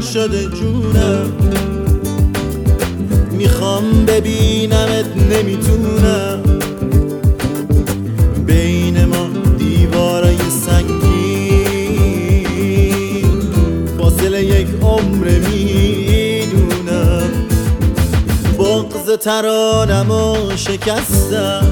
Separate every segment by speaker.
Speaker 1: شده جونم، میخوام ببینمت نمیتونم، بین ما دیوارای سنگین فاصله یک عمر میدونم. بغض ترانمو شکستم،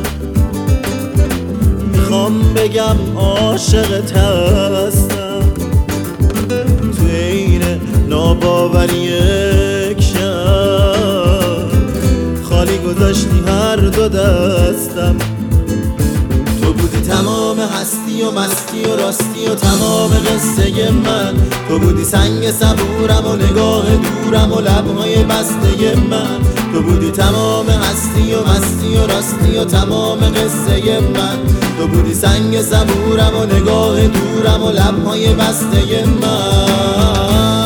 Speaker 1: میخوام بگم عاشقت هستم، تو این ناباوری یک شب خالی گذاشتی هر دو دستم. تو بودی تمام هستی و مستی و راستی و تمام قصه من، تو بودی سنگ صبورم و نگاه دورم و لبهای بسته من، تو بودی تمام هستی و مستی و راستی و تمام قصه من، تو بودی سنگ صبورم و نگاه دورم و لبهای بسته من.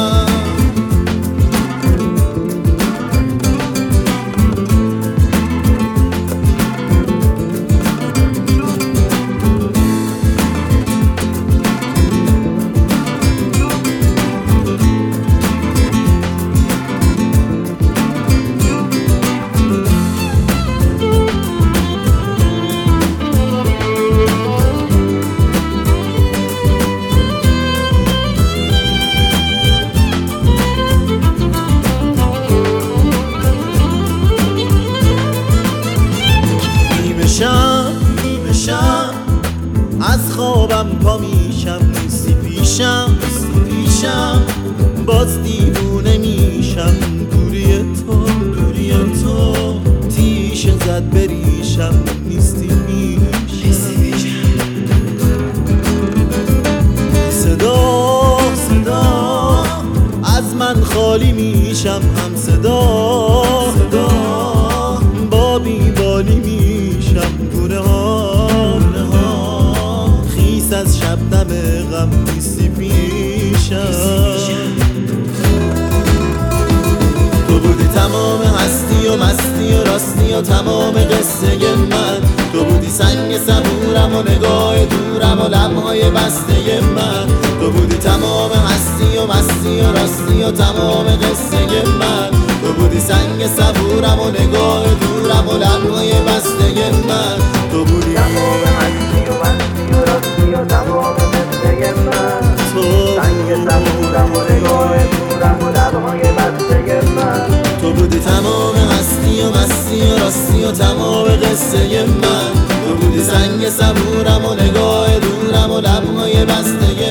Speaker 1: شب از خوابم پا میشم، نیستی پیشم باز دیوونه میشم، دوری تو تیشه زد بریشم، نیستی پیشم. صدا از من خالی میشم، هم صدا با بیبالی میشم، گونه ها خیس از شبنم غم، نیستی پیشم. تو بودی تمام هستی و مستی و راستی و تمام قصه من، تو بودی سنگ صبورم و نگاه دورم و لبهای بسته من، تو بودی تمام هستی و مستی و راستی و تمام قصه من، تو بودی سنگ صبورم و نگاه دورم و لبهای بسته من، تو بودی
Speaker 2: تمام هستی و مستی و راستی و تمام قصه من،
Speaker 1: تو
Speaker 2: سنگ صبورم و نگاه دورم و لبهای بسته من،
Speaker 1: تو بودی تمام هستی و مستی و راستی و تمام قصه من، تو بودی سنگ صبورم و نگاه دورم و لبهای بسته